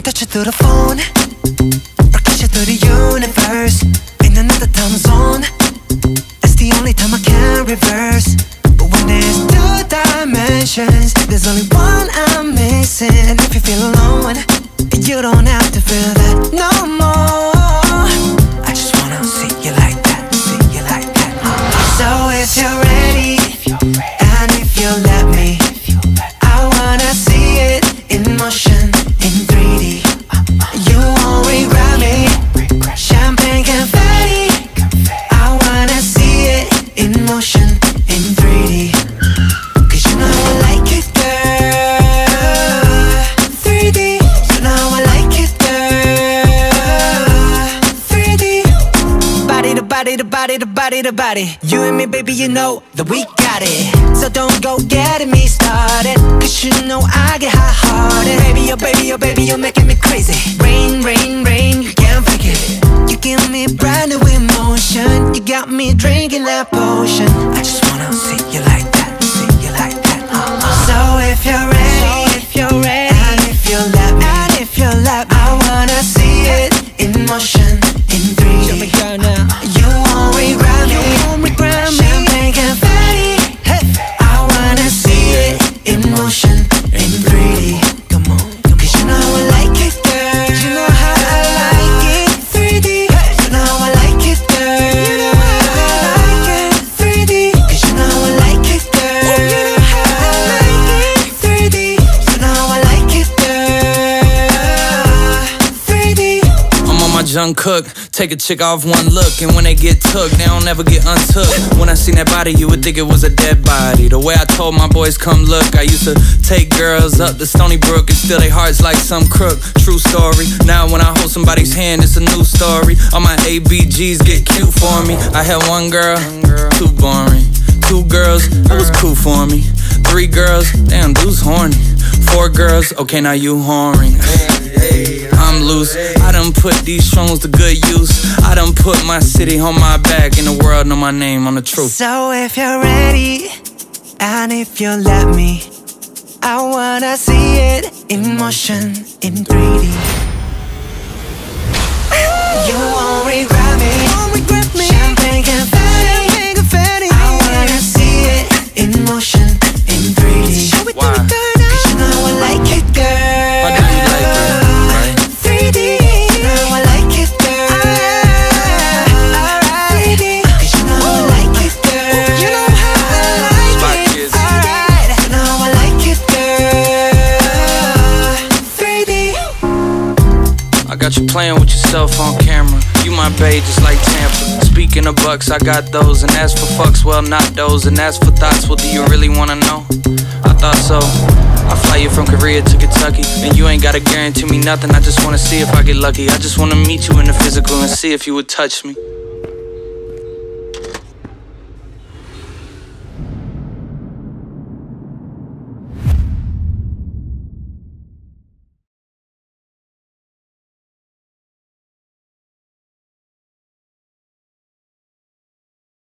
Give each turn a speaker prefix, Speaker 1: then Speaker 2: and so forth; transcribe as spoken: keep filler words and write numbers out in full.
Speaker 1: touch it through the phone or kiss it through the universe. In another time zone, it's the only time I can reverse. But when there's two dimensions, there's only one I'm missing. And if you feel alone, you don't have to feel that no more. I just wanna see you like that, see you like that. So if you're ready, and if you let me, I wanna see it in motion, in three D. You won't regret me. Champagne confetti, I wanna see it in motion, in three D. Cause you know I like it, girl. three D, you know I like it, girl. three D, body to body to body to body to body. You and me, baby, you know that we got it. So don't go getting me started, cause you know I get hot-hearted. Baby, oh baby, oh baby, you're making me crazy. Rain, rain, rain, you can't fake it. You give me brand new emotion. You got me drinking that potion. I just wanna see you like that, see you like that. uh-uh. So if you're ready, so if you're ready, and if you let me, and if you let me, I wanna see it in motion, in three D. Show me girl now. You won't regret me. You won't regret me. Champagne confetti. Hey, I wanna see it in motion, in three D. Come on, come on. Cause you know I like it, girl. You know how I like it. three D. You know I like it, girl. You know how I like it. three D. Cause you know I like it, girl. You know how I like it. three D. You know I like it, girl. three D.
Speaker 2: I'm on my Jung Cook. Take a chick off one look, and when they get took, they don't ever get untook. When I seen that body, you would think it was a dead body. The way I told my boys, come look, I used to take girls up to Stony Brook and steal their hearts like some crook. True story. Now when I hold somebody's hand, it's a new story. All my A B Gs get cute for me. I had one girl, too boring. Two girls, that was cool for me. Three girls, damn, dude's horny. Four girls, okay, now you whoring. I'm loose. I done put these songs to good use. I done put my city on my back, and the world know my name on the truth.
Speaker 1: So if you're ready, and if you let me, I wanna see it in motion, in three D. You won't regret me. Champagne confetti, confetti. I wanna see it in motion, in three D.
Speaker 2: Why?
Speaker 1: Cause you know I like it, girl.
Speaker 2: Why do you like it? Right?
Speaker 1: three D. You know I like it, girl. Alright. three D. Cause you know I like it, girl. You know how I like it. Alright. You know I like it, girl. three D.
Speaker 2: I got you playing with yourself on camera. You my bae just like Tampa. Speaking of bucks, I got those. And as for fucks, well, not those. And as for thoughts, well, do you really wanna know? I thought so. I fly you from Korea to Kentucky, and you ain't gotta guarantee me nothing. I just wanna see if I get lucky. I just wanna meet you in the physical and see if you would touch me.